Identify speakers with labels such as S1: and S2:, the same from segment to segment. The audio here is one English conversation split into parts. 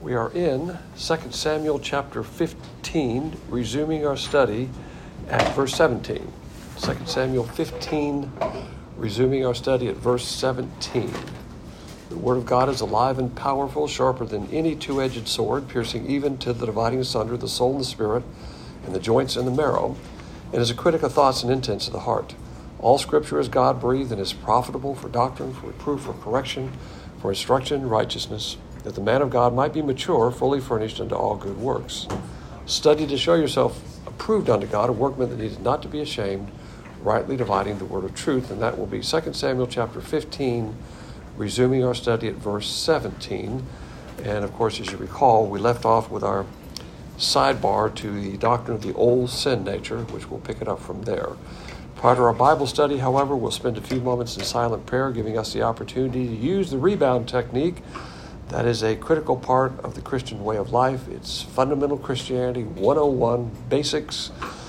S1: We are in 2 Samuel chapter 15, resuming our study at verse 17. 2 Samuel 15, resuming our study at verse 17. The word of God is alive and powerful, sharper than any two-edged sword, piercing even to the dividing asunder the soul and the spirit, and the joints and the marrow, and is a critic of thoughts and intents of the heart. All Scripture is God-breathed and is profitable for doctrine, for reproof, for correction, for instruction in righteousness, that the man of God might be mature, fully furnished unto all good works. Study to show yourself approved unto God, a workman that needeth not to be ashamed, rightly dividing the word of truth. And that will be 2 Samuel chapter 15, resuming our study at verse 17. And of course, as you recall, we left off with our sidebar to the doctrine of the old sin nature, which we'll pick it up from there. Prior to our Bible study, however, we'll spend a few moments in silent prayer, giving us the opportunity to use the rebound technique. That is a critical part of the Christian way of life. It's fundamental Christianity 101 basics,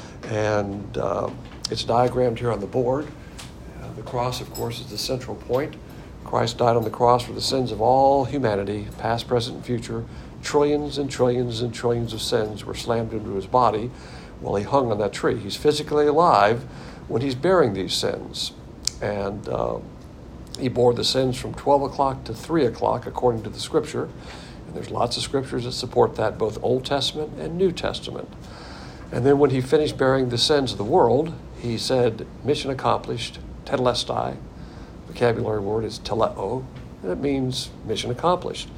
S1: and it's diagrammed here on the board. The cross, of course, is the central point. Christ died on the cross for the sins of all humanity, past, present, and future. Trillions and trillions and trillions of sins were slammed into his body while he hung on that tree. He's physically alive when he's bearing these sins. And he bore the sins from 12 o'clock to 3 o'clock, according to the Scripture. And there's lots of Scriptures that support that, both Old Testament and New Testament. And then when he finished bearing the sins of the world, he said, mission accomplished, tetelestai. Vocabulary word is teleo, and it means mission accomplished.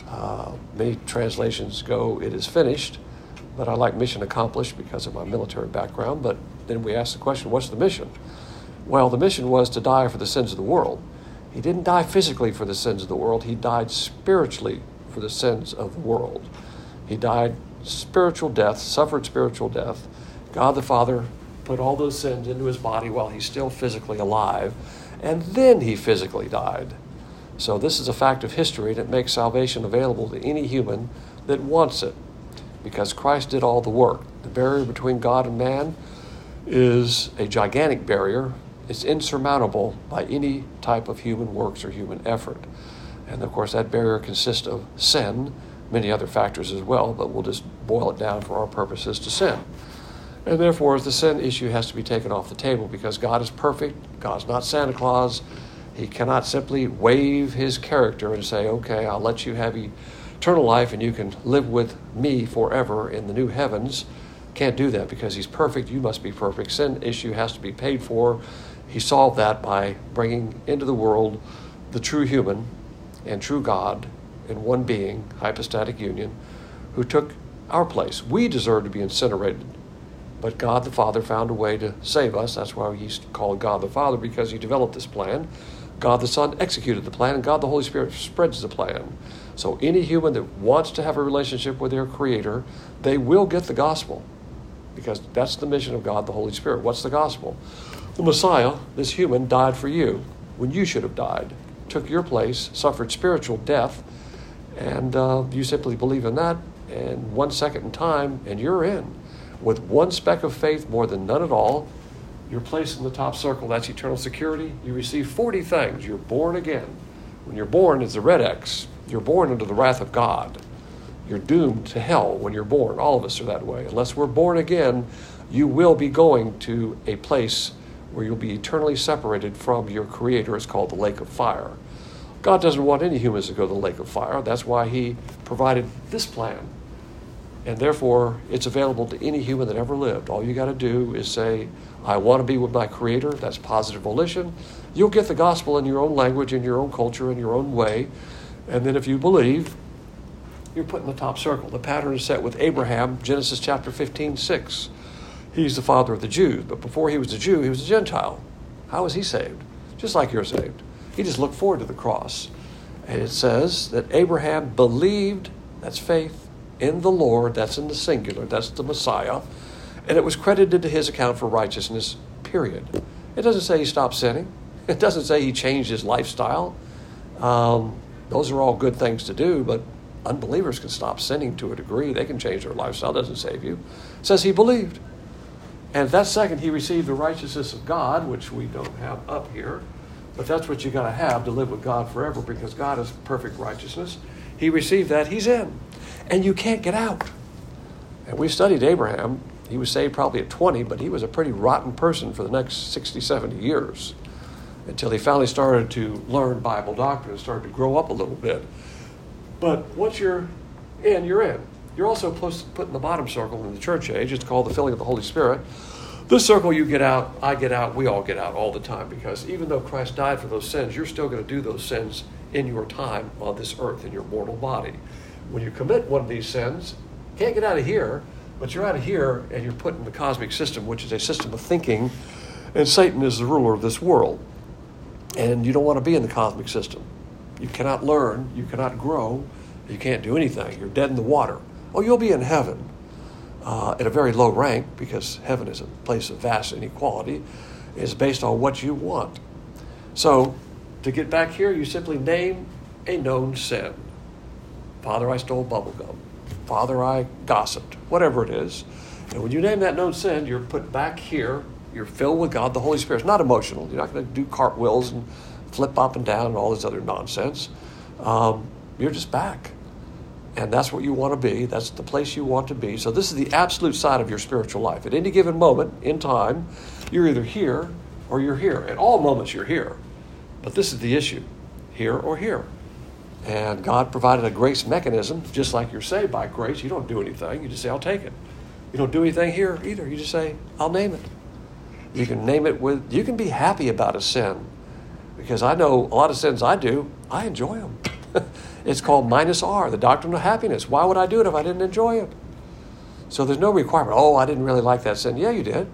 S1: Many translations go, it is finished, but I like mission accomplished because of my military background. But then we ask the question, what's the mission? Well, the mission was to die for the sins of the world. He didn't die physically for the sins of the world. He died spiritually for the sins of the world. He died spiritual death, suffered spiritual death. God the Father put all those sins into his body while he's still physically alive, and then he physically died. So this is a fact of history, and it makes salvation available to any human that wants it, because Christ did all the work. The barrier between God and man is a gigantic barrier. It's insurmountable by any type of human works or human effort. And of course, that barrier consists of sin, many other factors as well, but we'll just boil it down for our purposes to sin. And therefore, the sin issue has to be taken off the table because God is perfect. God's not Santa Claus. He cannot simply waive his character and say, okay, I'll let you have eternal life and you can live with me forever in the new heavens. Can't do that because he's perfect. You must be perfect. Sin issue has to be paid for. He solved that by bringing into the world the true human and true God in one being, hypostatic union, who took our place. We deserve to be incinerated, but God the Father found a way to save us. That's why he's called God the Father, because he developed this plan. God the Son executed the plan, and God the Holy Spirit spreads the plan. So any human that wants to have a relationship with their Creator, they will get the gospel, because that's the mission of God the Holy Spirit. What's the gospel? The Messiah, this human, died for you when you should have died, took your place, suffered spiritual death, and you simply believe in that, and 1 second in time, and you're in. With one speck of faith, more than none at all, you're placed in the top circle. That's eternal security. You receive 40 things. You're born again. When you're born, it's a red X. You're born into the wrath of God. You're doomed to hell when you're born. All of us are that way. Unless we're born again, you will be going to a place where you'll be eternally separated from your Creator. It's called the lake of fire. God doesn't want any humans to go to the lake of fire. That's why he provided this plan. And therefore, it's available to any human that ever lived. All you got to do is say, I want to be with my Creator. That's positive volition. You'll get the gospel in your own language, in your own culture, in your own way. And then if you believe, you're put in the top circle. The pattern is set with Abraham, Genesis chapter 15:6. He's the father of the Jews, but before he was a Jew, he was a Gentile. How was he saved? Just like you're saved. He just looked forward to the cross. And it says that Abraham believed, that's faith, in the Lord, that's in the singular, that's the Messiah, and it was credited to his account for righteousness, period. It doesn't say he stopped sinning. It doesn't say he changed his lifestyle. Those are all good things to do, but unbelievers can stop sinning to a degree. They can change their lifestyle. It doesn't save you. It says he believed. And that second, he received the righteousness of God, which we don't have up here, but that's what you got to have to live with God forever, because God is perfect righteousness. He received that. He's in. and you can't get out. And we studied Abraham. He was saved probably at 20, but he was a pretty rotten person for the next 60, 70 years until he finally started to learn Bible doctrine and started to grow up a little bit. But once you're in, you're in. You're also put in the bottom circle in the church age. It's called the filling of the Holy Spirit. This circle, you get out, I get out, we all get out all the time, because even though Christ died for those sins, you're still going to do those sins in your time on this earth, in your mortal body. When you commit one of these sins, you can't get out of here, but you're out of here and you're put in the cosmic system, which is a system of thinking, and Satan is the ruler of this world. And you don't want to be in the cosmic system. You cannot learn, you cannot grow, you can't do anything. You're dead in the water. Oh, you'll be in heaven at a very low rank, because heaven is a place of vast inequality. It's based on what you want. So to get back here, you simply name a known sin. Father, I stole bubblegum. Father, I gossiped. Whatever it is. And when you name that known sin, you're put back here. You're filled with God, the Holy Spirit. It's not emotional. You're not going to do cartwheels and flip up and down and all this other nonsense. You're just back. And that's what you want to be. That's the place you want to be. So this is the absolute side of your spiritual life. At any given moment in time, you're either here or you're here. At all moments, you're here. But this is the issue, here or here. And God provided a grace mechanism, just like you're saved by grace. You don't do anything. You just say, I'll take it. You don't do anything here either. You just say, I'll name it. You can name it with, you can be happy about a sin. Because I know a lot of sins I do, I enjoy them. It's called -R, the doctrine of happiness. Why would I do it if I didn't enjoy it? So there's no requirement, I didn't really like that sin. Yeah, you did.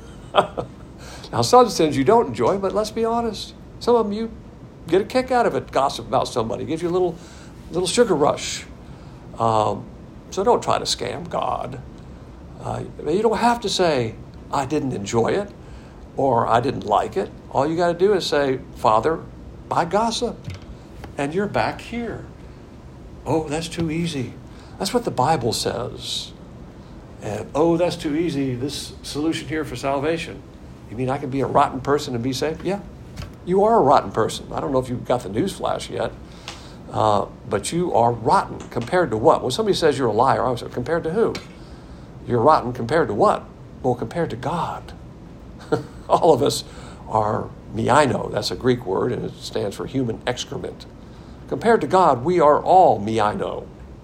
S1: Now, some sins you don't enjoy, but let's be honest. Some of them you get a kick out of it, gossip about somebody. It gives you a little sugar rush. So don't try to scam God. You don't have to say, I didn't enjoy it, or I didn't like it. All you got to do is say, Father, I gossip, and you're back here. Oh, that's too easy. That's what the Bible says. And, that's too easy, this solution here for salvation. You mean I can be a rotten person and be saved? Yeah, you are a rotten person. I don't know if you've got the news flash yet, but you are rotten. Compared to what? When somebody says you're a liar, I would say, compared to who? You're rotten compared to what? Well, compared to God. All of us are miaino. That's a Greek word, and it stands for human excrement. Compared to God, we are all miaino.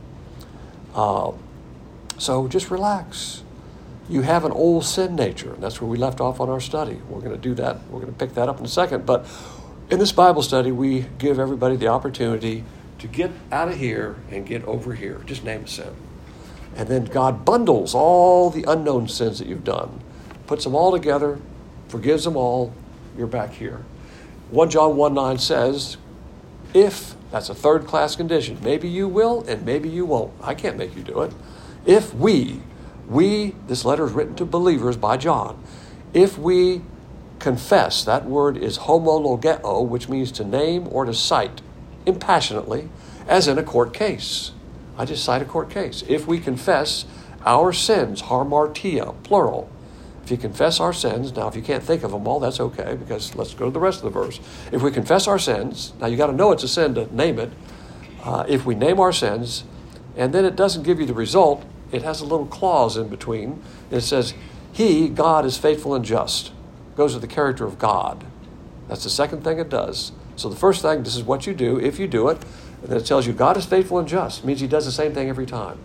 S1: So just relax. You have an old sin nature, and that's where we left off on our study. We're going to do that. We're going to pick that up in a second. But in this Bible study, we give everybody the opportunity to get out of here and get over here. Just name a sin. And then God bundles all the unknown sins that you've done, puts them all together, forgives them all. You're back here. 1 John 1:9 says, if, that's a third-class condition, maybe you will and maybe you won't. I can't make you do it. If we, this letter is written to believers by John, if we confess, that word is homologeo, which means to name or to cite impassionately, as in a court case. I just cite a court case. If we confess our sins, hamartia, plural. If you confess our sins, now if you can't think of them all, that's okay, because let's go to the rest of the verse. If we confess our sins, now you got to know it's a sin to name it. If we name our sins, and then it doesn't give you the result, it has a little clause in between. It says, God, is faithful and just. Goes with the character of God. That's the second thing it does. So the first thing, this is what you do, if you do it, and then it tells you God is faithful and just. It means he does the same thing every time.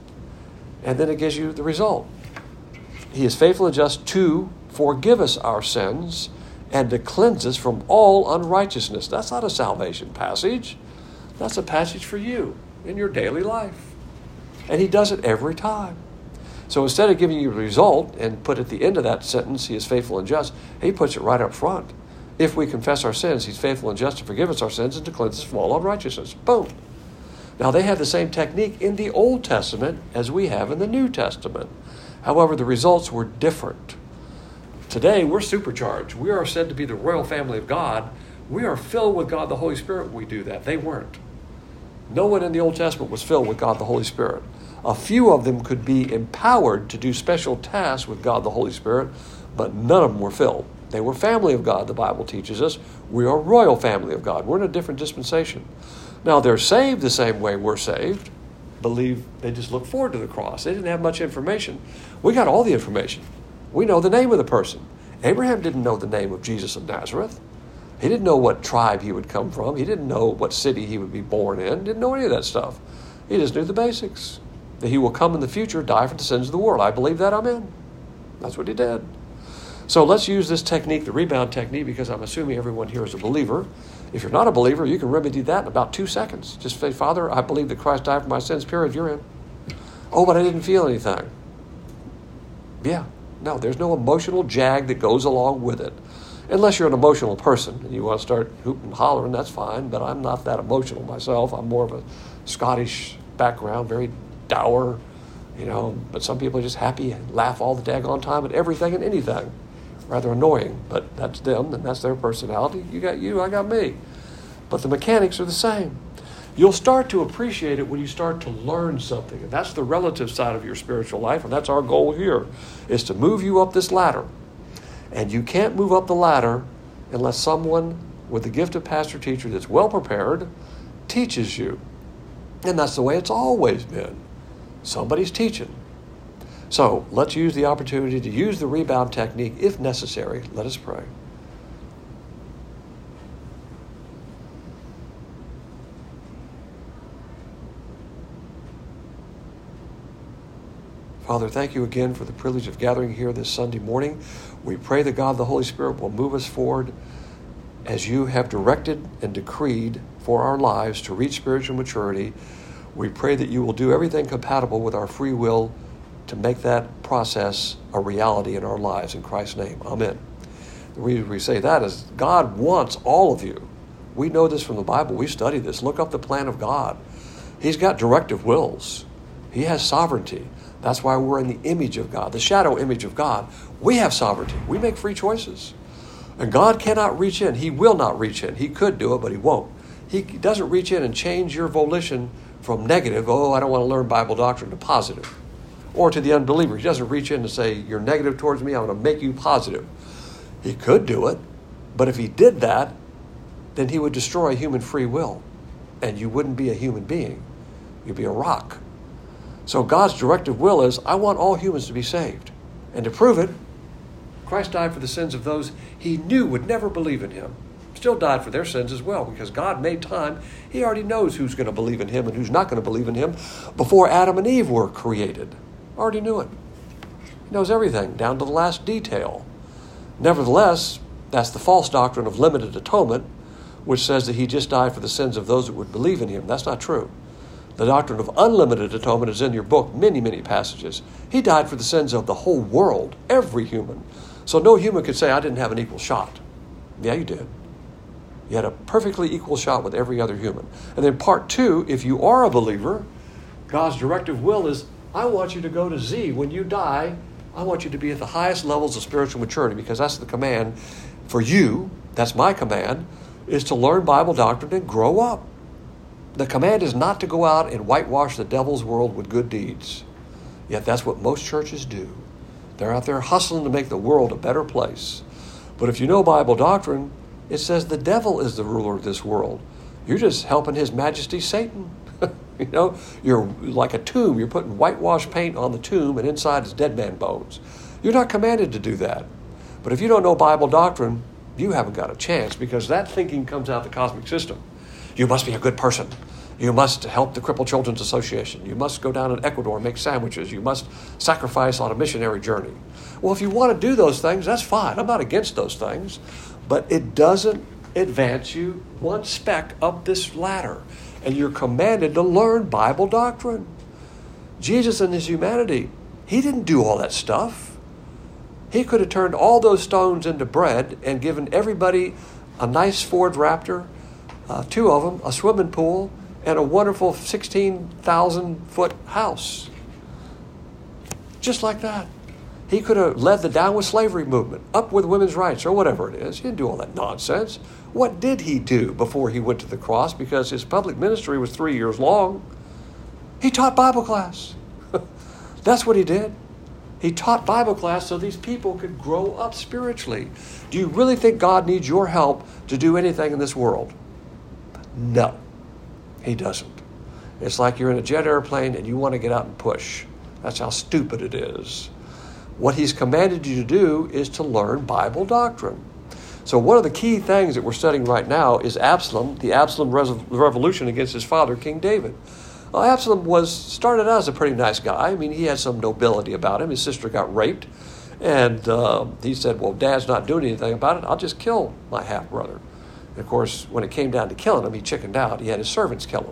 S1: And then it gives you the result. He is faithful and just to forgive us our sins and to cleanse us from all unrighteousness. That's not a salvation passage. That's a passage for you in your daily life. And he does it every time. So instead of giving you a result and put at the end of that sentence, he is faithful and just, he puts it right up front. If we confess our sins, he's faithful and just to forgive us our sins and to cleanse us from all unrighteousness. Boom. Now, they have the same technique in the Old Testament as we have in the New Testament. However, the results were different. Today, we're supercharged. We are said to be the royal family of God. We are filled with God the Holy Spirit when we do that. They weren't. No one in the Old Testament was filled with God the Holy Spirit. A few of them could be empowered to do special tasks with God the Holy Spirit, but none of them were filled. They were family of God, the Bible teaches us. We are royal family of God. We're in a different dispensation. Now, they're saved the same way we're saved, believe, they just look forward to the cross. They didn't have much information. We got all the information. We know the name of the person. Abraham didn't know the name of Jesus of Nazareth. He didn't know what tribe he would come from. He didn't know what city he would be born in. Didn't know any of that stuff. He just knew the basics. That he will come in the future, die for the sins of the world. I believe that, I'm in. That's what he did. So let's use this technique, the rebound technique, because I'm assuming everyone here is a believer. If you're not a believer, you can remedy that in about 2 seconds. Just say, Father, I believe that Christ died for my sins, period, you're in. Oh, but I didn't feel anything. Yeah, no, there's no emotional jag that goes along with it. Unless you're an emotional person and you want to start hooting and hollering, that's fine, but I'm not that emotional myself. I'm more of a Scottish background, very dour, but some people are just happy and laugh all the daggone time at everything and anything. Rather annoying, but that's them and that's their personality. You got you, I got me. But the mechanics are the same. You'll start to appreciate it when you start to learn something. And that's the relative side of your spiritual life, and that's our goal here, is to move you up this ladder. And you can't move up the ladder unless someone with the gift of pastor-teacher that's well prepared teaches you. And that's the way it's always been. Somebody's teaching. So let's use the opportunity to use the rebound technique if necessary. Let us pray. Father, thank you again for the privilege of gathering here this Sunday morning. We pray that God, the Holy Spirit, will move us forward as you have directed and decreed for our lives to reach spiritual maturity. We pray that you will do everything compatible with our free will to make that process a reality in our lives. In Christ's name, amen. The reason we say that is God wants all of you. We know this from the Bible. We study this. Look up the plan of God. He's got directive wills. He has sovereignty. That's why we're in the image of God, the shadow image of God. We have sovereignty. We make free choices. And God cannot reach in. He will not reach in. He could do it, but he won't. He doesn't reach in and change your volition from negative, I don't want to learn Bible doctrine, to positive. Or to the unbeliever. He doesn't reach in and say, you're negative towards me, I'm going to make you positive. He could do it, but if he did that, then he would destroy human free will. And you wouldn't be a human being. You'd be a rock. So God's directive will is, I want all humans to be saved. And to prove it, Christ died for the sins of those he knew would never believe in him. Still died for their sins as well, because God made time. He already knows who's going to believe in him and who's not going to believe in him before Adam and Eve were created. Already knew it. He knows everything, down to the last detail. Nevertheless, that's the false doctrine of limited atonement, which says that he just died for the sins of those that would believe in him. That's not true. The doctrine of unlimited atonement is in your book, many, many passages. He died for the sins of the whole world, every human. So no human could say, I didn't have an equal shot. Yeah, you did. You had a perfectly equal shot with every other human. And then part 2, if you are a believer, God's directive will is, I want you to go to Z. When you die, I want you to be at the highest levels of spiritual maturity, because that's the command for you. That's my command, is to learn Bible doctrine and grow up. The command is not to go out and whitewash the devil's world with good deeds. Yet that's what most churches do. They're out there hustling to make the world a better place. But if you know Bible doctrine, it says the devil is the ruler of this world. You're just helping His Majesty Satan. You're like a tomb. You're putting whitewash paint on the tomb, and inside is dead man bones. You're not commanded to do that. But if you don't know Bible doctrine, you haven't got a chance, because that thinking comes out the cosmic system. You must be a good person. You must help the Crippled Children's Association. You must go down in Ecuador and make sandwiches. You must sacrifice on a missionary journey. Well, if you want to do those things, that's fine. I'm not against those things. But it doesn't advance you one speck up this ladder. And you're commanded to learn Bible doctrine. Jesus in his humanity, he didn't do all that stuff. He could have turned all those stones into bread and given everybody a nice Ford Raptor, 2 of them, a swimming pool, and a wonderful 16,000-foot house. Just like that. He could have led the Down with Slavery movement, up with women's rights, or whatever it is. He didn't do all that nonsense. What did he do before he went to the cross? Because his public ministry was 3 years long. He taught Bible class. That's what he did. He taught Bible class so these people could grow up spiritually. Do you really think God needs your help to do anything in this world? No, he doesn't. It's like you're in a jet airplane and you want to get out and push. That's how stupid it is. What he's commanded you to do is to learn Bible doctrine. So one of the key things that we're studying right now is Absalom, the Absalom revolution against his father, King David. Well, Absalom started out as a pretty nice guy. I mean, he had some nobility about him. His sister got raped. And he said, well, Dad's not doing anything about it. I'll just kill my half-brother. And of course, when it came down to killing him, he chickened out. He had his servants kill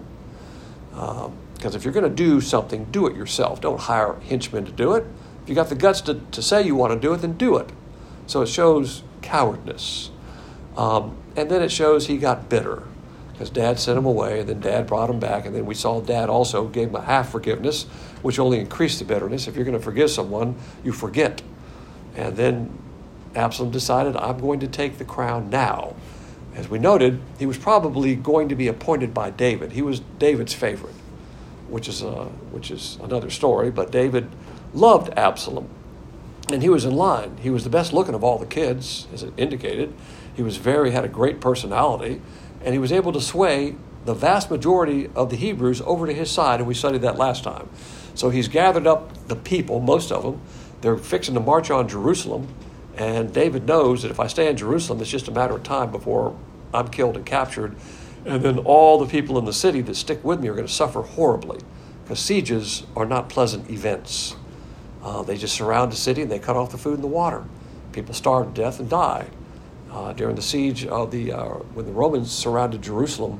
S1: him. Because if you're going to do something, do it yourself. Don't hire henchmen to do it. If you got the guts to say you want to do it, then do it. So it shows cowardness. And then it shows he got bitter because Dad sent him away, and then Dad brought him back, and then we saw Dad also gave him a half forgiveness, which only increased the bitterness. If you're going to forgive someone, you forget. And then Absalom decided, I'm going to take the crown now. As we noted, he was probably going to be appointed by David. He was David's favorite, which is another story, but David loved Absalom. And he was in line. He was the best looking of all the kids, as it indicated. He had a great personality, and he was able to sway the vast majority of the Hebrews over to his side, and we studied that last time. So he's gathered up the people, most of them. They're fixing to march on Jerusalem, and David knows that if I stay in Jerusalem, it's just a matter of time before I'm killed and captured, and then all the people in the city that stick with me are going to suffer horribly, because sieges are not pleasant events. They just surround the city and they cut off the food and the water. People starve to death and die. During the siege of when the Romans surrounded Jerusalem,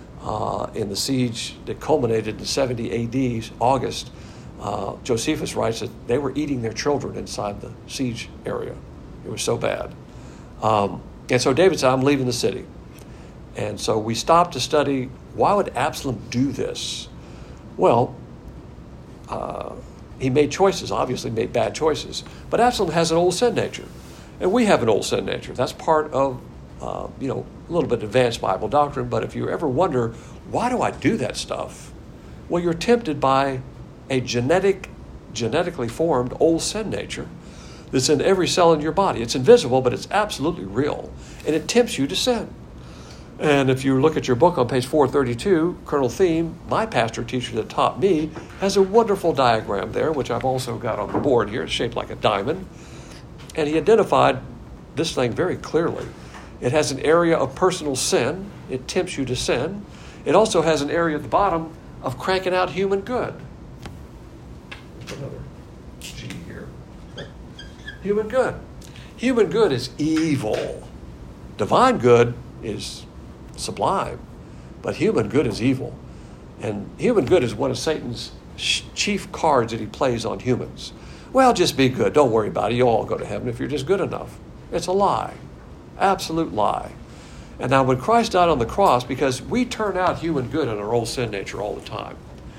S1: in the siege that culminated in 70 A.D., August, Josephus writes that they were eating their children inside the siege area. It was so bad. And so David said, I'm leaving the city. And so we stopped to study, why would Absalom do this? Well, he made choices, obviously made bad choices. But Absalom has an old sin nature. And we have an old sin nature. That's part of, a little bit advanced Bible doctrine. But if you ever wonder, why do I do that stuff? Well, you're tempted by a genetically formed old sin nature that's in every cell in your body. It's invisible, but it's absolutely real. And it tempts you to sin. And if you look at your book on page 432, Colonel Thiem, my pastor teacher that taught me, has a wonderful diagram there, which I've also got on the board here. It's shaped like a diamond. And he identified this thing very clearly. It has an area of personal sin. It tempts you to sin. It also has an area at the bottom of cranking out human good. Another G here. Human good. Human good is evil. Divine good is sublime, but human good is evil. And human good is one of Satan's chief cards that he plays on humans. Well, just be good. Don't worry about it. You'll all go to heaven if you're just good enough. It's a lie. Absolute lie. And now when Christ died on the cross, because we turn out human good in our old sin nature all the time.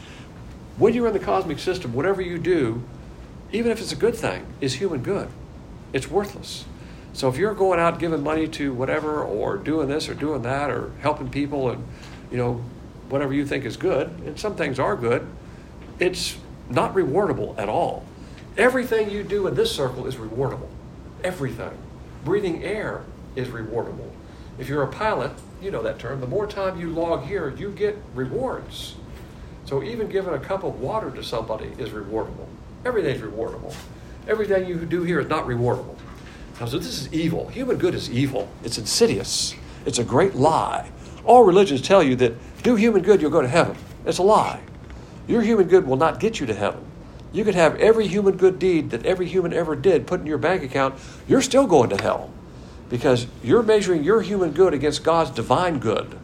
S1: When you're in the cosmic system, whatever you do, even if it's a good thing, is human good. It's worthless. So if you're going out giving money to whatever, or doing this or doing that, or helping people and, whatever you think is good, and some things are good, it's not rewardable at all. Everything you do in this circle is rewardable. Everything. Breathing air is rewardable. If you're a pilot, you know that term. The more time you log here, you get rewards. So even giving a cup of water to somebody is rewardable. Everything's rewardable. Everything you do here is not rewardable. Now, so this is evil. Human good is evil. It's insidious. It's a great lie. All religions tell you that do human good, you'll go to heaven. It's a lie. Your human good will not get you to heaven. You could have every human good deed that every human ever did put in your bank account. You're still going to hell because you're measuring your human good against God's divine good.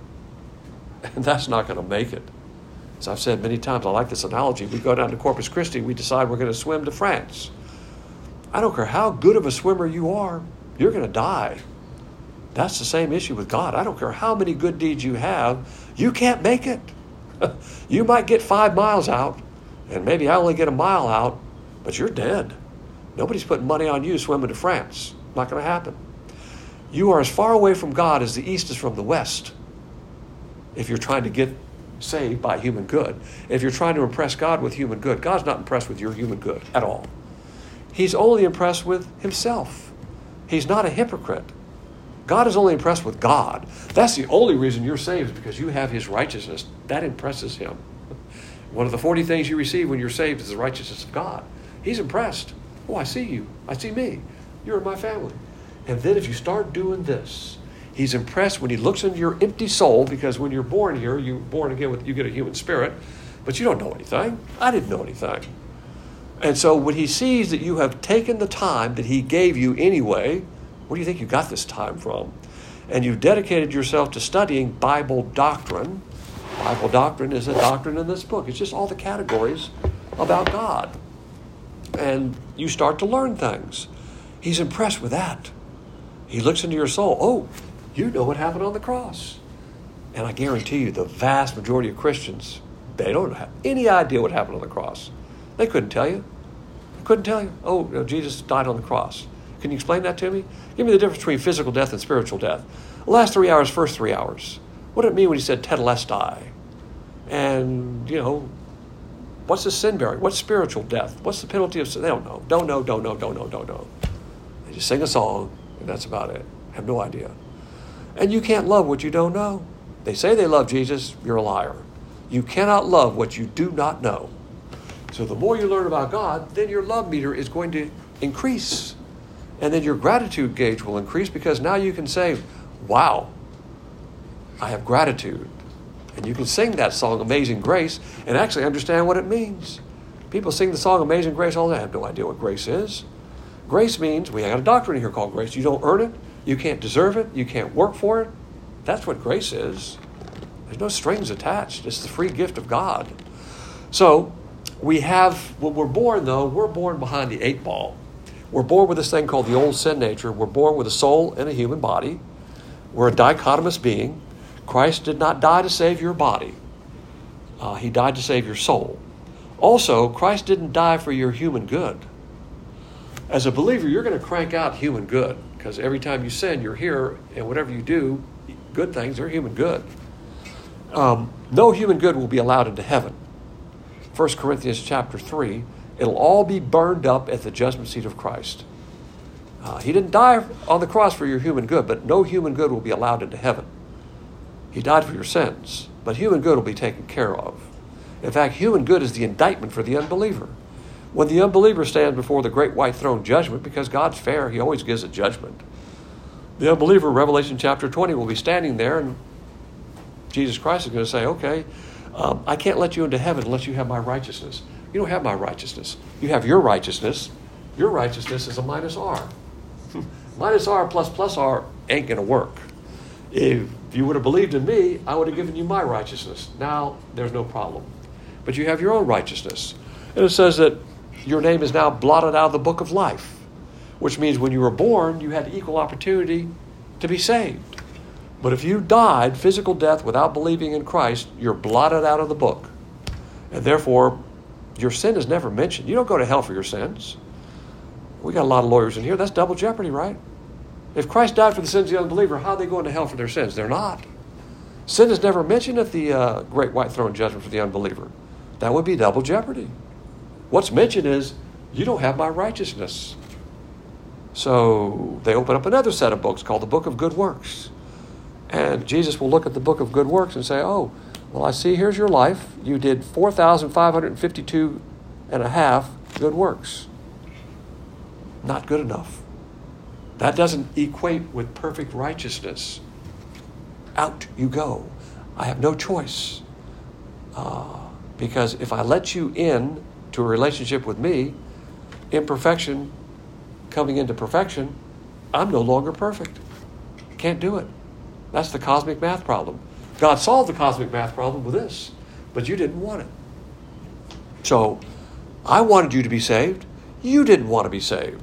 S1: And that's not going to make it. As I've said many times, I like this analogy. We go down to Corpus Christi, we decide we're going to swim to France. I don't care how good of a swimmer you are, you're going to die. That's the same issue with God. I don't care how many good deeds you have, you can't make it. You might get 5 miles out, and maybe I only get a mile out, but you're dead. Nobody's putting money on you swimming to France. Not going to happen. You are as far away from God as the East is from the West if you're trying to get saved by human good. If you're trying to impress God with human good, God's not impressed with your human good at all. He's only impressed with himself. He's not a hypocrite. God is only impressed with God. That's the only reason you're saved, is because you have his righteousness. That impresses him. One of the 40 things you receive when you're saved is the righteousness of God. He's impressed. Oh, I see you. I see me. You're in my family. And then if you start doing this, he's impressed when he looks into your empty soul, because when you're born here, you're born again, you get a human spirit, but you don't know anything. I didn't know anything. And so when he sees that you have taken the time that he gave you anyway, where do you think you got this time from? And you've dedicated yourself to studying Bible doctrine. Bible doctrine is a doctrine in this book. It's just all the categories about God. And you start to learn things. He's impressed with that. He looks into your soul. Oh, you know what happened on the cross. And I guarantee you the vast majority of Christians, they don't have any idea what happened on the cross. They couldn't tell you. They couldn't tell you. Oh, no, Jesus died on the cross. Can you explain that to me? Give me the difference between physical death and spiritual death. The last 3 hours, first 3 hours. What did it mean when he said tetelestai? And, what's the sin bearing? What's spiritual death? What's the penalty of sin? They don't know. Don't know. They just sing a song, and that's about it. Have no idea. And you can't love what you don't know. They say they love Jesus. You're a liar. You cannot love what you do not know. So the more you learn about God, then your love meter is going to increase. And then your gratitude gauge will increase, because now you can say, wow, I have gratitude. And you can sing that song, Amazing Grace, and actually understand what it means. People sing the song Amazing Grace all day. I have no idea what grace is. Grace means, we got a doctrine here called grace. You don't earn it. You can't deserve it. You can't work for it. That's what grace is. There's no strings attached. It's the free gift of God. So we have, when we're born, though, we're born behind the 8 ball. We're born with this thing called the old sin nature. We're born with a soul and a human body. We're a dichotomous being. Christ did not die to save your body. He died to save your soul. Also, Christ didn't die for your human good. As a believer, you're going to crank out human good, because every time you sin, you're here, and whatever you do, good things are human good. No human good will be allowed into heaven. 1 Corinthians chapter 3, it'll all be burned up at the judgment seat of Christ. He didn't die on the cross for your human good, but no human good will be allowed into heaven. He died for your sins, but human good will be taken care of. In fact, human good is the indictment for the unbeliever. When the unbeliever stands before the great white throne judgment, because God's fair, he always gives a judgment. The unbeliever, Revelation chapter 20, will be standing there, and Jesus Christ is going to say, okay, I can't let you into heaven unless you have my righteousness. You don't have my righteousness. You have your righteousness. Your righteousness is a minus R. Minus R plus R ain't going to work. If you would have believed in me, I would have given you my righteousness. Now, there's no problem. But you have your own righteousness. And it says that your name is now blotted out of the book of life, which means when you were born, you had equal opportunity to be saved. But if you died physical death without believing in Christ, you're blotted out of the book. And therefore, your sin is never mentioned. You don't go to hell for your sins. We got a lot of lawyers in here. That's double jeopardy, right? If Christ died for the sins of the unbeliever, how are they going to hell for their sins? They're not. Sin is never mentioned at the great white throne judgment for the unbeliever. That would be double jeopardy. What's mentioned is, you don't have my righteousness. So they open up another set of books called the Book of Good Works. And Jesus will look at the Book of Good Works and say, oh, well, I see here's your life. You did 4,552 and a half good works. Not good enough. That doesn't equate with perfect righteousness. Out you go. I have no choice. Because if I let you in to a relationship with me, imperfection coming into perfection, I'm no longer perfect. Can't do it. That's the cosmic math problem. God solved the cosmic math problem with this, but you didn't want it. So I wanted you to be saved. You didn't want to be saved.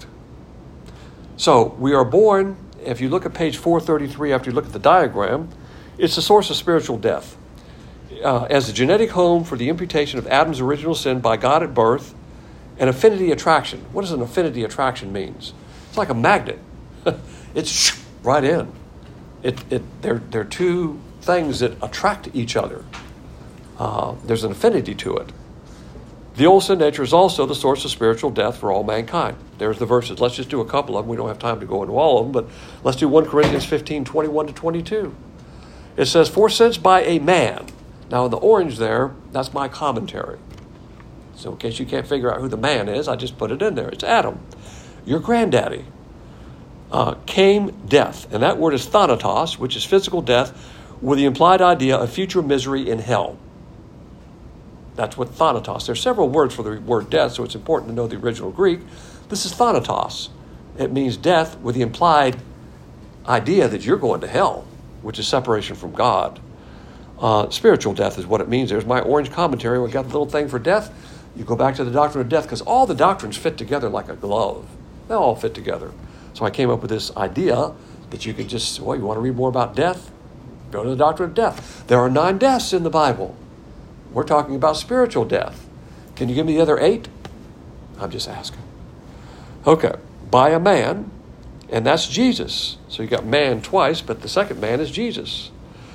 S1: So we are born, if you look at page 433 after you look at the diagram, it's the source of spiritual death. As the genetic home for the imputation of Adam's original sin by God at birth, an affinity attraction. What does an affinity attraction means? It's like a magnet. It's right in. They're two things that attract each other. There's an affinity to it. The old sin nature is also the source of spiritual death for all mankind. There's the verses. Let's just do a couple of them. We don't have time to go into all of them, but let's do 1 Corinthians 15, 21 to 22. It says, for since by a man, Now, in the orange there, that's my commentary. So in case you can't figure out who the man is, I just put it in there. It's Adam, your granddaddy. Came death, and that word is thanatos, which is physical death, with the implied idea of future misery in hell. That's what thanatos. There's several words for the word death, so it's important to know the original Greek. This is thanatos. It means death with the implied idea that you're going to hell, which is separation from God. Spiritual death is what it means. There's my orange commentary. We got the little thing for death. You go back to the doctrine of death, because all the doctrines fit together like a glove. They all fit together. So I came up with this idea that you could just, well, you want to read more about death? Go to the doctrine of death. There are 9 deaths in the Bible. We're talking about spiritual death. Can you give me the other 8? I'm just asking. Okay. By a man, and that's Jesus. So you got man twice, but the second man is Jesus.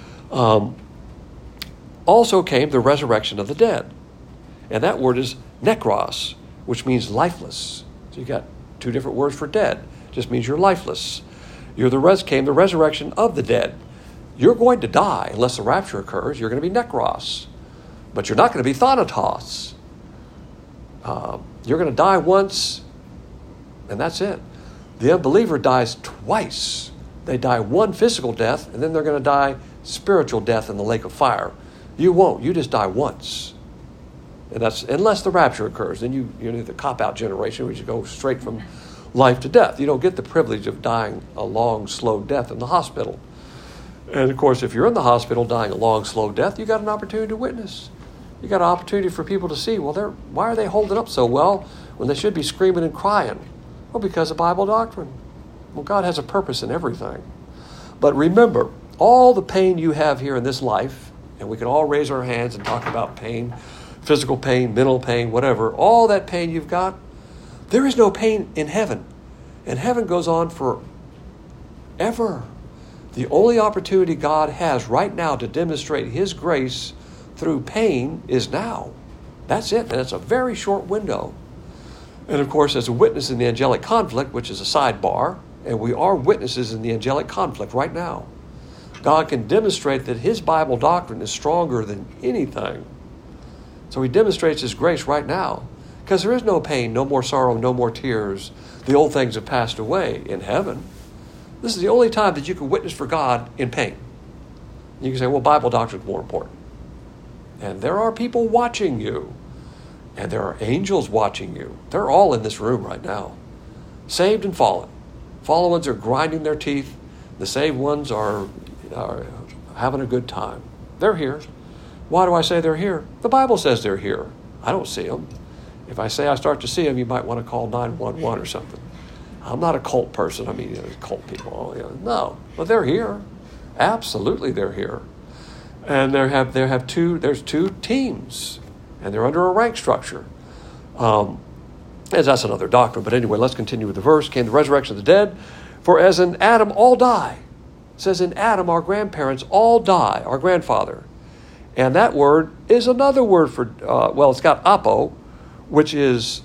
S1: Also came the resurrection of the dead. And that word is nekros, which means lifeless. So you got 2 different words for dead. Just means you're lifeless. Came the resurrection of the dead. You're going to die unless the rapture occurs. You're going to be nekros. But you're not going to be thanatos. You're going to die once, and that's it. The unbeliever dies twice. They die one physical death, and then they're going to die spiritual death in the lake of fire. You won't. You just die once. And that's unless the rapture occurs. Then you're the cop-out generation, which you go straight from life to death. You don't get the privilege of dying a long, slow death in the hospital. And, of course, if you're in the hospital dying a long, slow death, you got an opportunity to witness. You got an opportunity for people to see, well, why are they holding up so well when they should be screaming and crying? Well, because of Bible doctrine. Well, God has a purpose in everything. But remember, all the pain you have here in this life, and we can all raise our hands and talk about pain, physical pain, mental pain, whatever, all that pain you've got, there is no pain in heaven. And heaven goes on forever. The only opportunity God has right now to demonstrate His grace through pain is now. That's it, and it's a very short window. And of course, as a witness in the angelic conflict, which is a sidebar, and we are witnesses in the angelic conflict right now, God can demonstrate that His Bible doctrine is stronger than anything. So He demonstrates His grace right now, because there is no pain, no more sorrow, no more tears. The old things have passed away in heaven. This is the only time that you can witness for God in pain. You can say, well, Bible doctrine is more important. And there are people watching you. And there are angels watching you. They're all in this room right now. Saved and fallen. Fallen ones are grinding their teeth. The saved ones are having a good time. They're here. Why do I say they're here? The Bible says they're here. I don't see them. If I say I start to see them, you might want to call 911 or something. I'm not a cult person. I mean, cult people. No, but they're here. Absolutely, they're here. And there's 2 teams, and they're under a rank structure. As that's another doctrine. But anyway, let's continue with the verse. Came the resurrection of the dead, for as in Adam all die. It says in Adam our grandparents all die, our grandfather. And that word is another word for, it's got apo, which is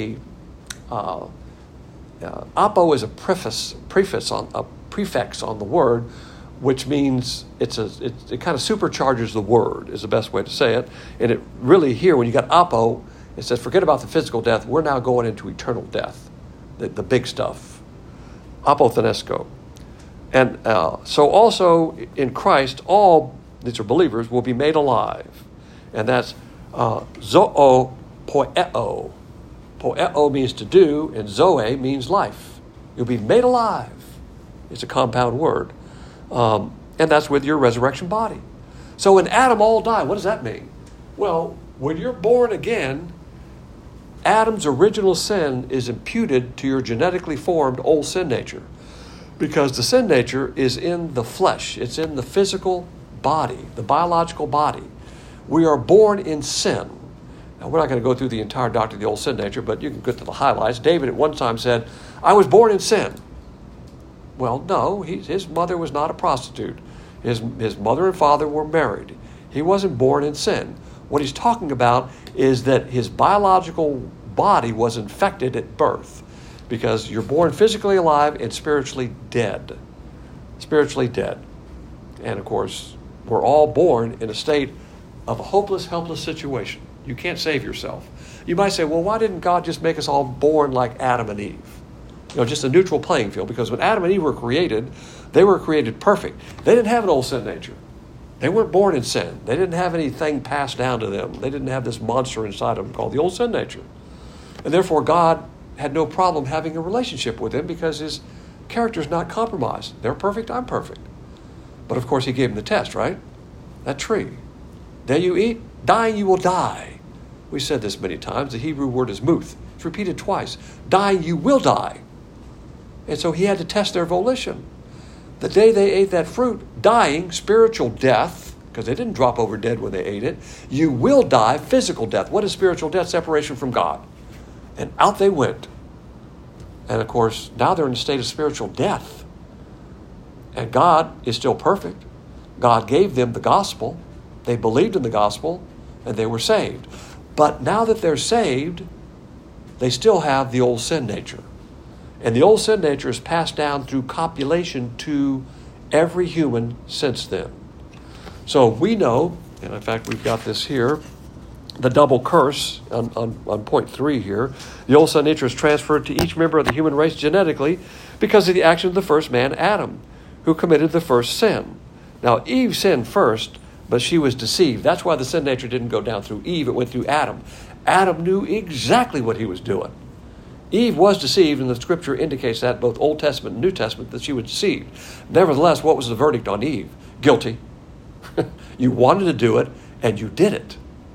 S1: apo is a prefix on the word, which means it kind of supercharges the word, is the best way to say it. And it really here, when you got apo, it says, forget about the physical death. We're now going into eternal death, the big stuff. Apothenesko. And so also in Christ, all, these are believers, will be made alive. And that's zoe poeo. Poeo means to do, and zoe means life. You'll be made alive. It's a compound word. And that's with your resurrection body. So when Adam all die, what does that mean? Well, when you're born again, Adam's original sin is imputed to your genetically formed old sin nature. Because the sin nature is in the flesh. It's in the physical body, the biological body. We are born in sin. Now, we're not going to go through the entire doctrine of the old sin nature, but you can get to the highlights. David at one time said, I was born in sin. Well, no, his mother was not a prostitute. His mother and father were married. He wasn't born in sin. What he's talking about is that his biological body was infected at birth, because you're born physically alive and spiritually dead. Spiritually dead. And of course, we're all born in a state of a hopeless, helpless situation. You can't save yourself. You might say, well, why didn't God just make us all born like Adam and Eve? Just a neutral playing field. Because when Adam and Eve were created, they were created perfect. They didn't have an old sin nature. They weren't born in sin. They didn't have anything passed down to them. They didn't have this monster inside of them called the old sin nature. And therefore, God had no problem having a relationship with them because his character is not compromised. They're perfect, I'm perfect. But of course, he gave them the test, right? That tree. Day you eat, dying you will die. We said this many times. The Hebrew word is muth. It's repeated twice. Dying you will die. And so he had to test their volition. The day they ate that fruit, dying, spiritual death, because they didn't drop over dead when they ate it, you will die, physical death. What is spiritual death? Separation from God. And out they went. And of course, now they're in a state of spiritual death. And God is still perfect. God gave them the gospel. They believed in the gospel, and they were saved. But now that they're saved, they still have the old sin nature. And the old sin nature is passed down through copulation to every human since then. So we know, and in fact we've got this here, the double curse on point 3 here. The old sin nature is transferred to each member of the human race genetically because of the action of the first man, Adam, who committed the first sin. Now Eve sinned first, but she was deceived. That's why the sin nature didn't go down through Eve, it went through Adam. Adam knew exactly what he was doing. Eve was deceived, and the scripture indicates that, both Old Testament and New Testament, that she was deceived. Nevertheless, what was the verdict on Eve? Guilty. You wanted to do it, and you did it.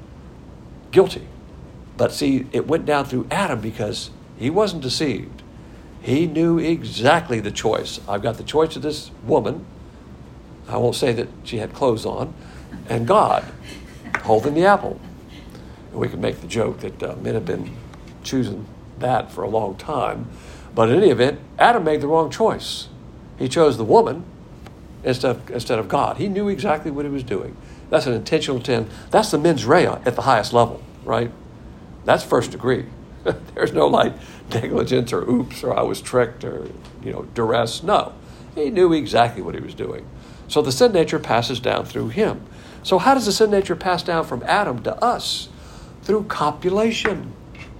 S1: Guilty. But see, it went down through Adam because he wasn't deceived. He knew exactly the choice. I've got the choice of this woman. I won't say that she had clothes on. And God holding the apple. And we can make the joke that men have been choosing that for a long time. But in any event, Adam made the wrong choice. He chose the woman instead of God. He knew exactly what he was doing. That's an intentional sin. That's the mens rea at the highest level, right? That's first degree. There's no like negligence or oops or I was tricked or duress. No. He knew exactly what he was doing. So the sin nature passes down through him. So how does the sin nature pass down from Adam to us? Through copulation.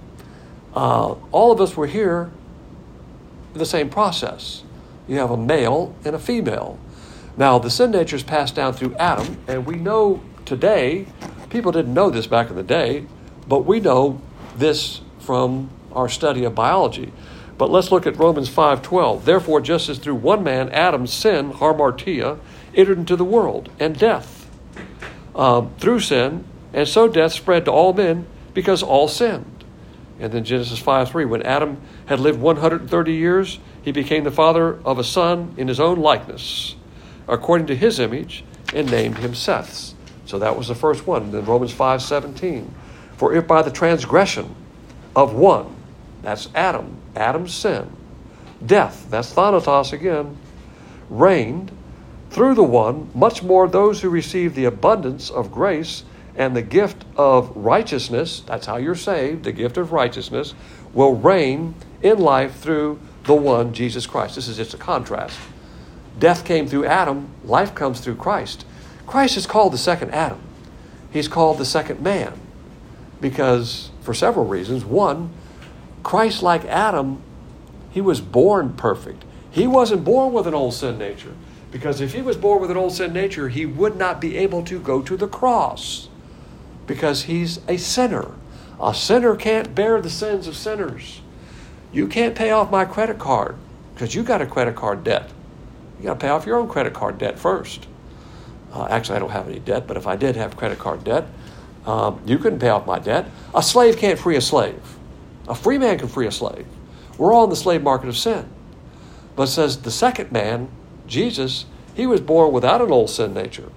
S1: All of us were here in the same process. You have a male and a female. Now, the sin nature is passed down through Adam, and we know today, people didn't know this back in the day, but we know this from our study of biology. But let's look at Romans 5:12. Therefore, just as through one man, Adam's sin, hamartia, entered into the world, and death through sin, and so death spread to all men because all sinned. And then Genesis 5:3, when Adam had lived 130 years, he became the father of a son in his own likeness, according to his image, and named him Seth. So that was the first one. Then Romans 5:17, for if by the transgression of one, that's Adam, Adam's sin, death, that's thanatos again, reigned through the one, much more those who receive the abundance of grace and the gift of righteousness, that's how you're saved, the gift of righteousness, will reign in life through the one, Jesus Christ. This is just a contrast. Death came through Adam, life comes through Christ. Christ is called the second Adam. He's called the second man because, for several reasons. One, Christ, like Adam, he was born perfect. He wasn't born with an old sin nature, because if he was born with an old sin nature, he would not be able to go to the cross, because he's a sinner. A sinner can't bear the sins of sinners. You can't pay off my credit card because you got a credit card debt. You got to pay off your own credit card debt first. Actually, I don't have any debt, but if I did have credit card debt, you couldn't pay off my debt. A slave can't free a slave. A free man can free a slave. We're all in the slave market of sin. But it says the second man, Jesus, he was born without an old sin nature.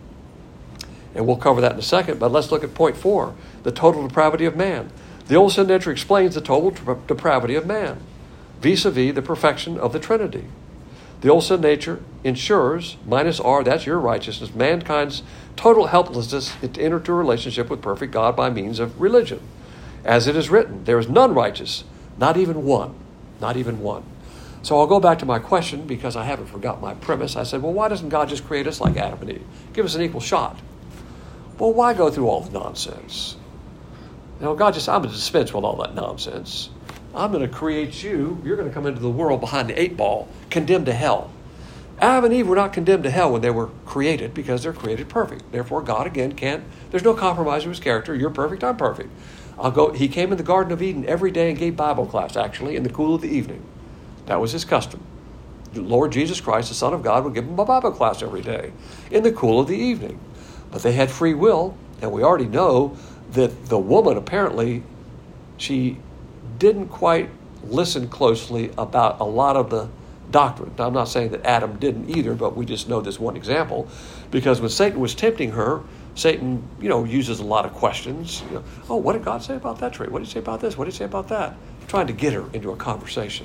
S1: And we'll cover that in a second, but let's look at point 4, the total depravity of man. The old sin nature explains the total depravity of man, vis-a-vis the perfection of the Trinity. The old sin nature ensures, minus R, that's your righteousness, mankind's total helplessness to enter into a relationship with perfect God by means of religion. As it is written, there is none righteous, not even one, not even one. So I'll go back to my question because I haven't forgot my premise. I said, well, why doesn't God just create us like Adam and Eve? Give us an equal shot. Well, why go through all the nonsense? God just, I'm going to dispense with all that nonsense. I'm going to create you. You're going to come into the world behind the 8 ball, condemned to hell. Adam and Eve were not condemned to hell when they were created because they're created perfect. Therefore, God, again, there's no compromise of his character. You're perfect, I'm perfect. He came in the Garden of Eden every day and gave Bible class, actually, in the cool of the evening. That was his custom. The Lord Jesus Christ, the Son of God, would give them a Bible class every day in the cool of the evening. But they had free will, and we already know that the woman, apparently, she didn't quite listen closely about a lot of the doctrine. Now, I'm not saying that Adam didn't either, but we just know this one example. Because when Satan was tempting her, Satan, uses a lot of questions. Oh, what did God say about that tree? What did he say about this? What did he say about that? Trying to get her into a conversation.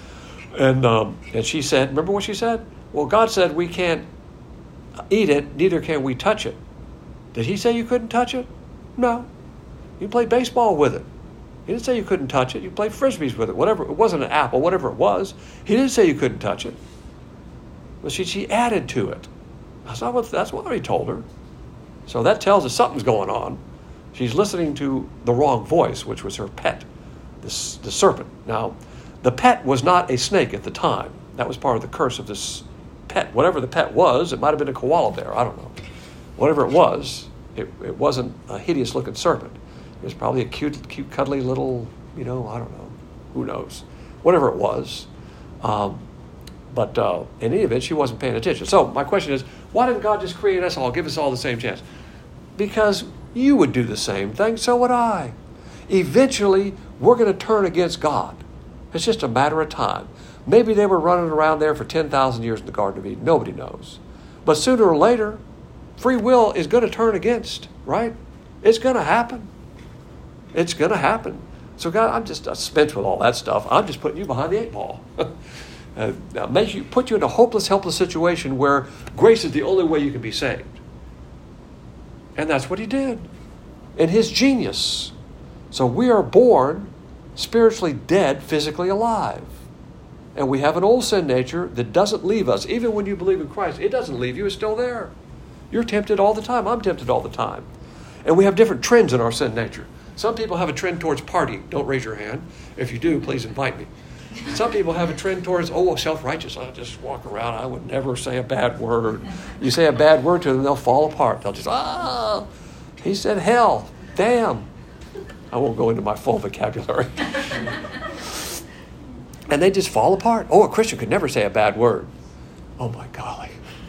S1: And she said, remember what she said? Well, God said we can't eat it, neither can we touch it. Did he say you couldn't touch it? No. You play baseball with it. He didn't say you couldn't touch it. You played frisbees with it. Whatever. It wasn't an apple, whatever it was. He didn't say you couldn't touch it. But she added to it. That's what he told her. So that tells us something's going on. She's listening to the wrong voice, which was her pet, the serpent. Now, the pet was not a snake at the time. That was part of the curse of this pet. Whatever the pet was, it might have been a koala bear. I don't know. Whatever it was, it wasn't a hideous-looking serpent. It was probably a cute, cuddly little, I don't know. Who knows? Whatever it was. But in any event, she wasn't paying attention. So my question is, why didn't God just create us all, give us all the same chance? Because you would do the same thing, so would I. Eventually, we're going to turn against God. It's just a matter of time. Maybe they were running around there for 10,000 years in the Garden of Eden. Nobody knows. But sooner or later, free will is going to turn against, right? It's going to happen. It's going to happen. So God, I'm just spent with all that stuff. I'm just putting you behind the 8 ball. Put you in a hopeless, helpless situation where grace is the only way you can be saved. And that's what he did. In his genius. So we are born spiritually dead, physically alive. And we have an old sin nature that doesn't leave us. Even when you believe in Christ, it doesn't leave you. It's still there. You're tempted all the time. I'm tempted all the time. And we have different trends in our sin nature. Some people have a trend towards partying. Don't raise your hand. If you do, please invite me. Some people have a trend towards, self-righteous. I'll just walk around. I would never say a bad word. You say a bad word to them, they'll fall apart. They'll just, he said hell. Damn. I won't go into my full vocabulary. And they just fall apart. A Christian could never say a bad word. Oh, my golly.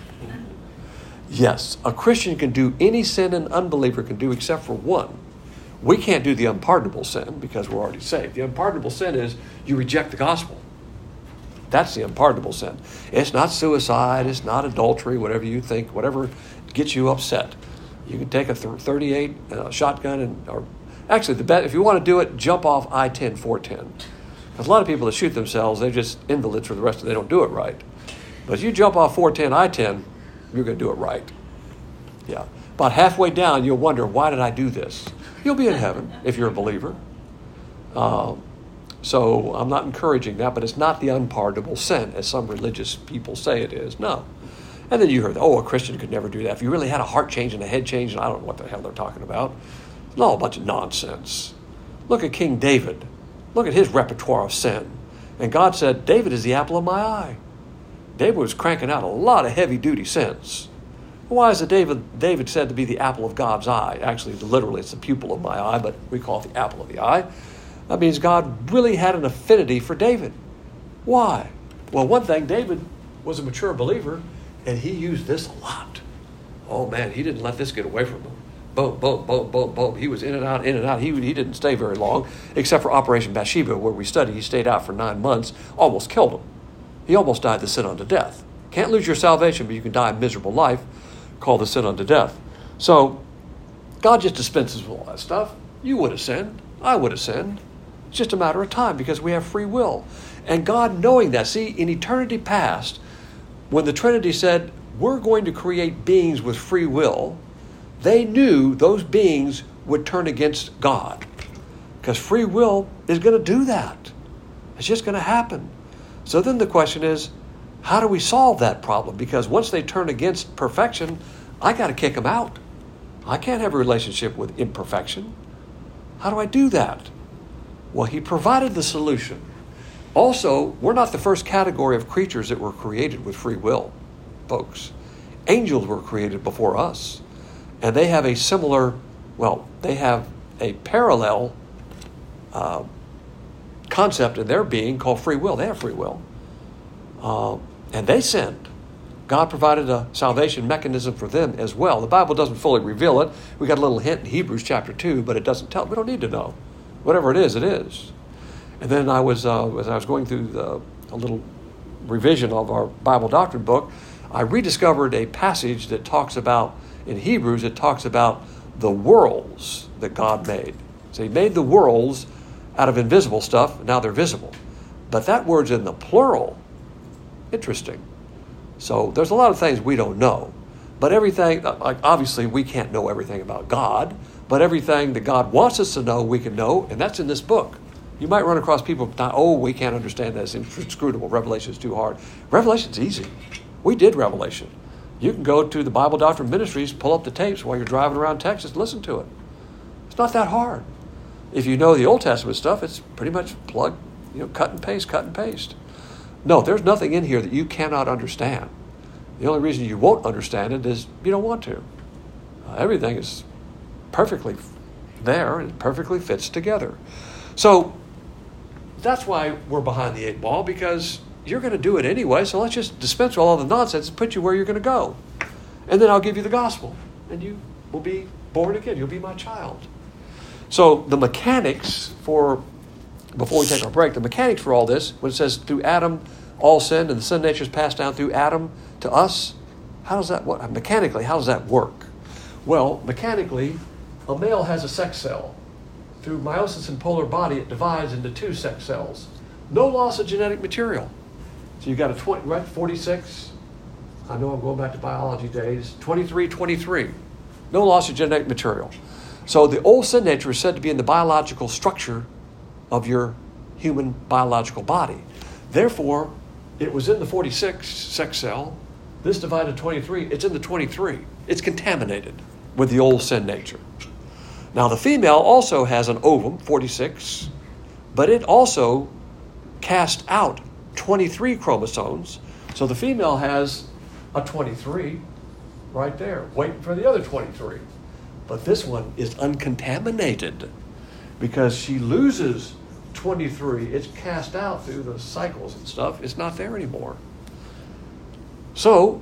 S1: Yes, a Christian can do any sin an unbeliever can do except for one. We can't do the unpardonable sin because we're already saved. The unpardonable sin is you reject the gospel. That's the unpardonable sin. It's not suicide. It's not adultery, whatever you think, whatever gets you upset. You can take a 38 shotgun actually, if you want to do it, jump off I-10, 410. Because a lot of people that shoot themselves, they're just invalids for the rest of they don't do it right. But if you jump off 410, I-10, you're going to do it right. Yeah. About halfway down, you'll wonder, why did I do this? You'll be in heaven if you're a believer. So I'm not encouraging that, but it's not the unpardonable sin, as some religious people say it is. No. And then you heard, a Christian could never do that. If you really had a heart change and a head change, and I don't know what the hell they're talking about. It's all a bunch of nonsense. Look at King David. Look at his repertoire of sin. And God said, David is the apple of my eye. David was cranking out a lot of heavy-duty sins. Why is David said to be the apple of God's eye? Actually, literally, it's the pupil of my eye, but we call it the apple of the eye. That means God really had an affinity for David. Why? Well, one thing, David was a mature believer, and he used this a lot. Oh, man, he didn't let this get away from him. Boom, boom, boom, boom, boom. He was in and out, in and out. He didn't stay very long, except for Operation Bathsheba, where we studied. He stayed out for 9 months, almost killed him. He almost died the sin unto death. Can't lose your salvation, but you can die a miserable life called the sin unto death. So God just dispenses with all that stuff. You would have sinned. I would have sinned. It's just a matter of time because we have free will. And God knowing that, see, in eternity past, when the Trinity said, we're going to create beings with free will, they knew those beings would turn against God. Because free will is going to do that. It's just going to happen. So then the question is, how do we solve that problem? Because once they turn against perfection, I got to kick them out. I can't have a relationship with imperfection. How do I do that? Well, he provided the solution. Also, we're not the first category of creatures that were created with free will, folks. Angels were created before us, and they have a similar, they have a parallel concept in their being called free will. They have free will. And they sinned. God provided a salvation mechanism for them as well. The Bible doesn't fully reveal it. We got a little hint in Hebrews chapter 2, but it doesn't tell. We don't need to know. Whatever it is, it is. And then as I was going through a little revision of our Bible doctrine book, I rediscovered a passage that talks about, in Hebrews, it talks about the worlds that God made. So he made the worlds out of invisible stuff, now they're visible. But that word's in the plural. Interesting. So there's a lot of things we don't know. But everything, obviously we can't know everything about God, but everything that God wants us to know, we can know, and that's in this book. You might run across people, we can't understand that. It's inscrutable. Revelation is too hard. Revelation's easy. We did Revelation. You can go to the Bible Doctrine Ministries, pull up the tapes while you're driving around Texas, listen to it. It's not that hard. If you know the Old Testament stuff, it's pretty much plug, cut and paste. No, there's nothing in here that you cannot understand. The only reason you won't understand it is you don't want to. Everything is perfectly there and it perfectly fits together. So that's why we're behind the 8 ball, because you're going to do it anyway, so let's just dispense with all the nonsense and put you where you're going to go. And then I'll give you the gospel, and you will be born again. You'll be my child. So the mechanics before we take our break, the mechanics for all this, when it says through Adam all sinned and the sin nature is passed down through Adam to us, mechanically, how does that work? Well, mechanically, a male has a sex cell. Through meiosis in polar body, it divides into 2 sex cells. No loss of genetic material. So you've got a 46. I know I'm going back to biology days. 23. No loss of genetic material. So the old sin nature is said to be in the biological structure of your human biological body. Therefore, it was in the 46 sex cell. This divided 23. It's in the 23. It's contaminated with the old sin nature. Now, the female also has an ovum, 46, but it also casts out 23 chromosomes. So the female has a 23 right there, waiting for the other 23. But this one is uncontaminated because she loses 23. It's cast out through the cycles and stuff. It's not there anymore. So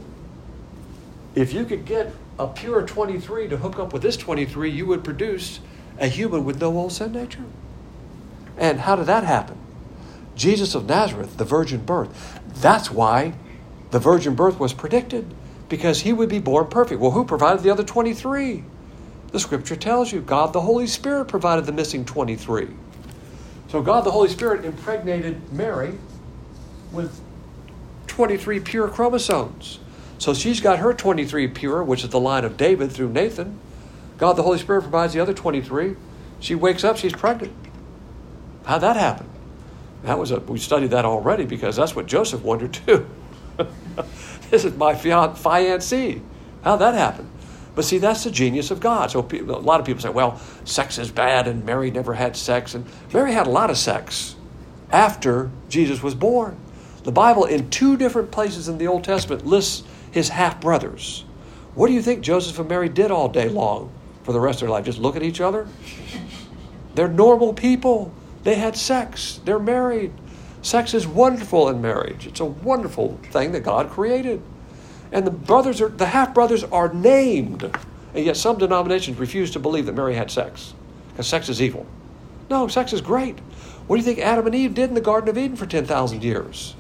S1: if you could get a pure 23 to hook up with this 23, you would produce a human with no old sin nature. And how did that happen? Jesus of Nazareth, the virgin birth. That's why the virgin birth was predicted, because he would be born perfect. Well, who provided the other 23? The scripture tells you God the Holy Spirit provided the missing 23. So God the Holy Spirit impregnated Mary with 23 pure chromosomes. So she's got her 23 pure, which is the line of David through Nathan. God the Holy Spirit provides the other 23. She wakes up, she's pregnant. How'd that happen? We studied that already, because that's what Joseph wondered too. This is my fiancée. How'd that happen? But see, that's the genius of God. So a lot of people say, well, sex is bad and Mary never had sex. And Mary had a lot of sex after Jesus was born. The Bible in 2 different places in the Old Testament lists his half-brothers. What do you think Joseph and Mary did all day long for the rest of their life? Just look at each other? They're normal people. They had sex. They're married. Sex is wonderful in marriage. It's a wonderful thing that God created. And the half-brothers are named. And yet some denominations refuse to believe that Mary had sex, because sex is evil. No, sex is great. What do you think Adam and Eve did in the Garden of Eden for 10,000 years?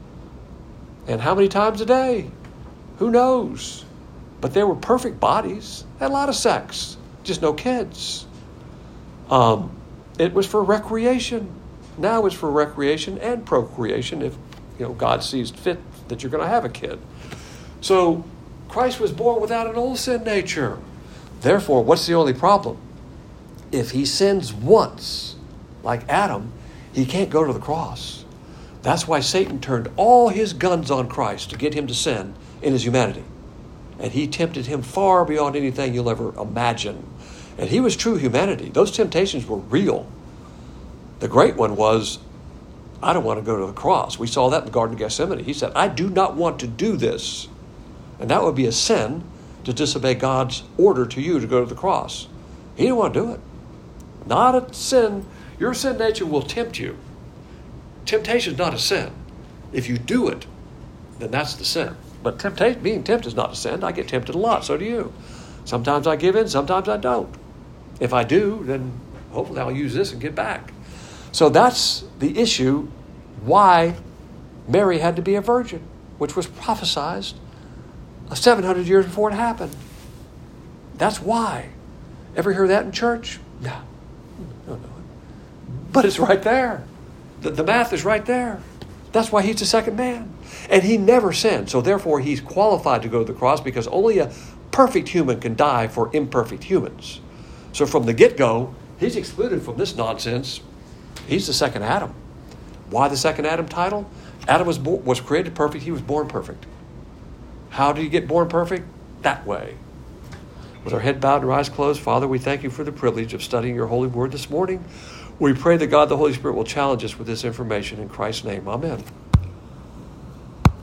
S1: And how many times a day? Who knows? But they were perfect bodies. Had a lot of sex. Just no kids. It was for recreation. Now it's for recreation and procreation if God sees fit that you're going to have a kid. So Christ was born without an old sin nature. Therefore, what's the only problem? If he sins once, like Adam, he can't go to the cross. That's why Satan turned all his guns on Christ to get him to sin in his humanity. And he tempted him far beyond anything you'll ever imagine. And he was true humanity. Those temptations were real. The great one was, I don't want to go to the cross. We saw that in the Garden of Gethsemane. He said, I do not want to do this. And that would be a sin to disobey God's order to you to go to the cross. He didn't want to do it. Not a sin. Your sin nature will tempt you. Temptation is not a sin. If you do it, then that's the sin. But being tempted is not a sin. I get tempted a lot. So do you. Sometimes I give in. Sometimes I don't. If I do, then hopefully I'll use this and get back. So that's the issue why Mary had to be a virgin, which was prophesied 700 years before it happened. That's why. Ever hear that in church? No. Don't know it. But it's right there. The math is right there. That's why he's the second man. And he never sinned. So therefore he's qualified to go to the cross because only a perfect human can die for imperfect humans. So from the get-go, he's excluded from this nonsense. He's the second Adam. Why the second Adam title? Adam was created perfect. He was born perfect. How do you get born perfect? That way. With our head bowed and our eyes closed, Father, we thank you for the privilege of studying your holy word this morning. We pray that God the Holy Spirit will challenge us with this information in Christ's name. Amen.